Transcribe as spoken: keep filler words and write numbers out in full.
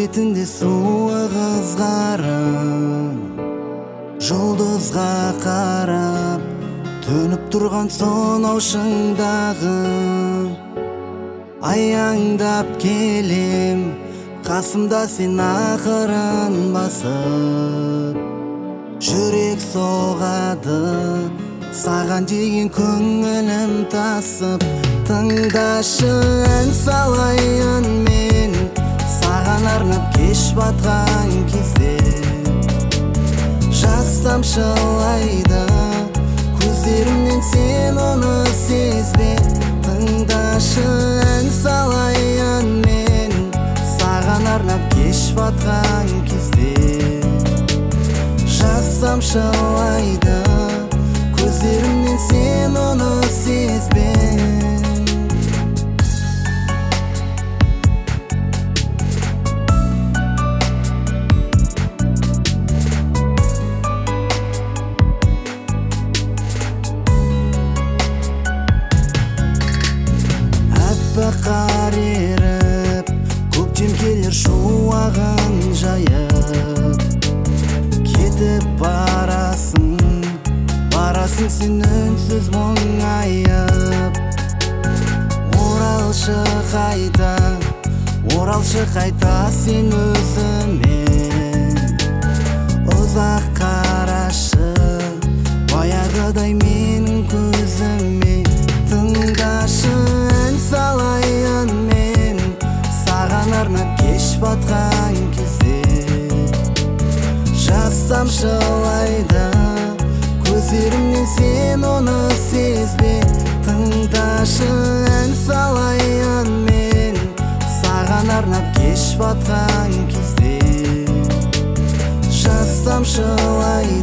бетінде суы қызғарып, жұлдызға қарап төніп тұрған сонау шыңдағы аяңдап келем, қасымда сен ақырын басып. Жүрек соғады, саған деген көңілім тасып. Тыңдашы, ән салайын мен, саған арнап кеш батқан кезде. Жазсам шылайды көздерімнен, сен оны сезбе. Тыңдашы, ән салайын мен, саған арнап кеш батқан кезде. Жазсам шылайды көздерімнен, сен оны сезбе. Қар еріп, көктем келер шуағын жайып. Кетіп барасың, барасың сен үнсіз мұңайып. Оралшы қайта, оралшы қайта сен өзіме. Ұзақ қарашы, баяғыдай менің көзіме. Тыңдашы, ән салайын мен, саған арнап кеш батқан кезде. Жазсам шылайды көздерімнен, сен оны сезбе. Тыңдашы, ән салайын мен, саған арнап кеш батқан кезде. Жазсам шылайды